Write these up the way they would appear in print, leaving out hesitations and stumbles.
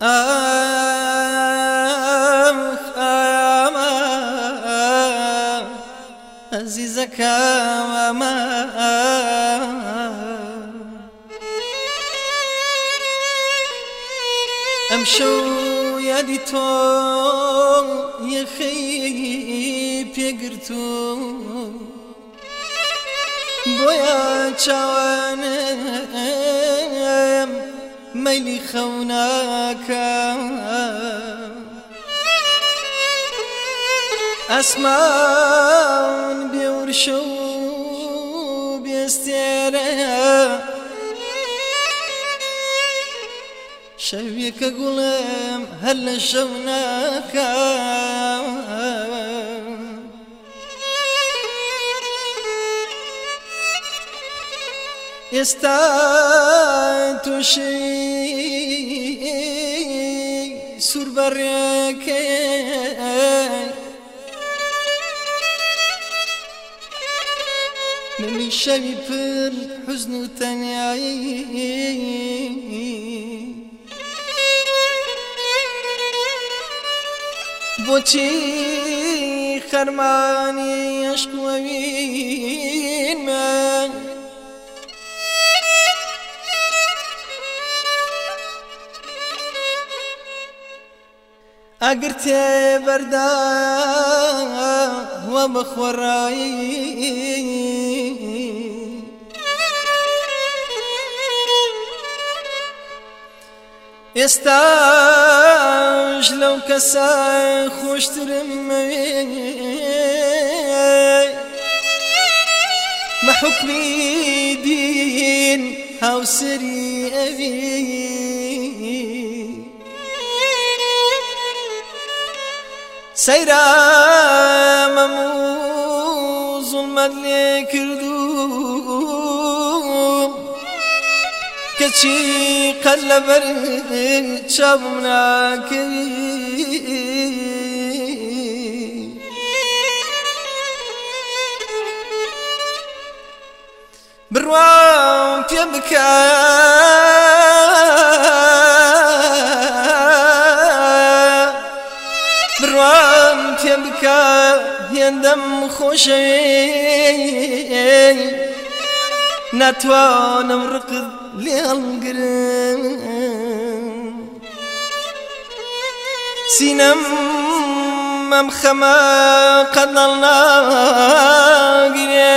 عزیزەکەم ئەمشەو یادی تۆ یەخەی پێگرتو بۆیە چاوانم مەیلی خەوناکە ئەسمان بێورشە و بێستێرە شەوێکە گوڵم هەر لە شەو ناکە ئێستا تۆشەی سوور بەڕێکەی منی شەوی پر حوزن و تەنیایی بۆچی خەرمانی عەشق وەوینمە ئەگەر تێبەردا وە بەخۆڕایی ئێستاش لەو کەسە خۆشترم مەوێ بە حوکمی دین هاوسەری ئەوی سەیرە مەموو زوڵمەت لێ کردووم کەچی قەت لەبەر چاوم ناکەوی بڕوام پێ بکە بڕوام پێ بکە هێندەم خۆشەوێ ناتوانم ڕقت لێڵگرم سینەم ئەم خەمە قەت ناگرێ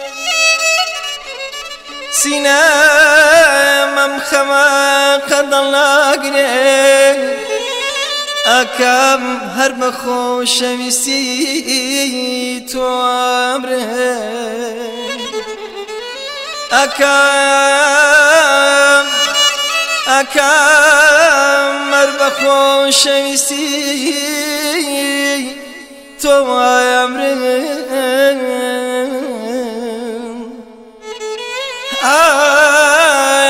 سینەم ئەم خەمە قەت ناگرێ ئەکەم هەر بە خۆشەویستی تۆ ئەمرێ ئەکەم هەر بە خۆشەویستی تۆ ئەمرێ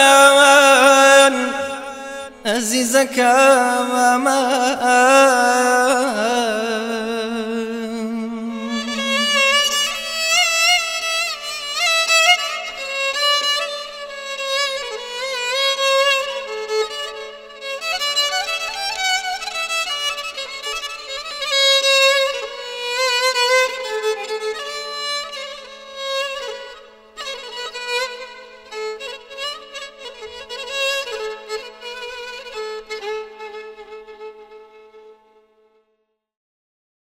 عزیزەکەم